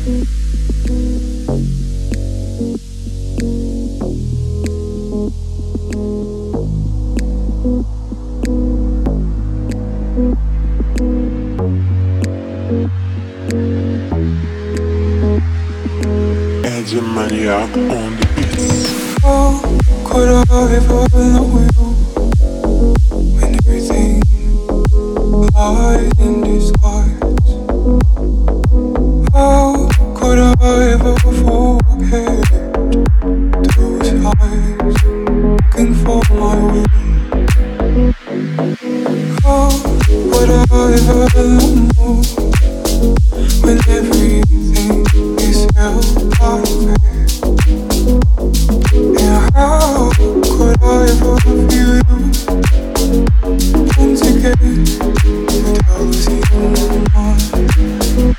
Angel Maniac on the beats. How could I ever know you when everything lies in disguise? How could I ever forget those eyes looking for my way? How would I ever know when everything is held by fate? And how could I ever feel you once again without seeing my mind?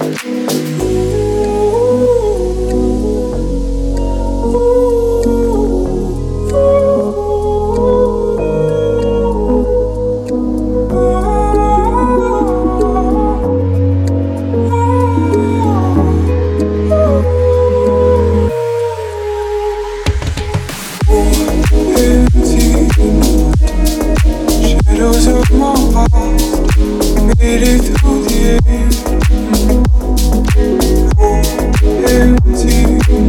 Shadows of my past made it through the air. Empty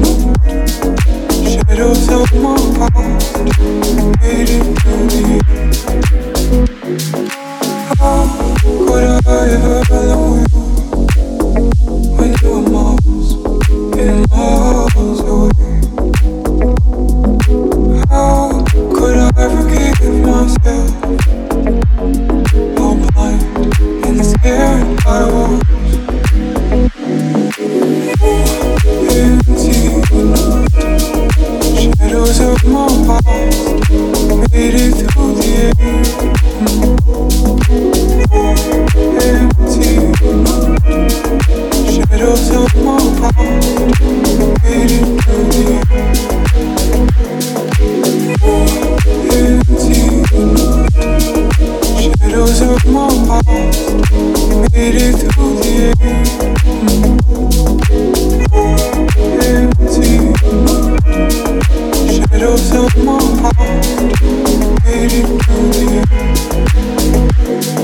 shadows of my past made it through the air. How could I ever know you when you were miles and miles away? How could I forgive myself? How blind and scared I was. Empty shadows of my past made it through the air. Empty shadows of my past made it through the air. Empty shadows of my past made it through the air. Empty shadows of my past made it through the air.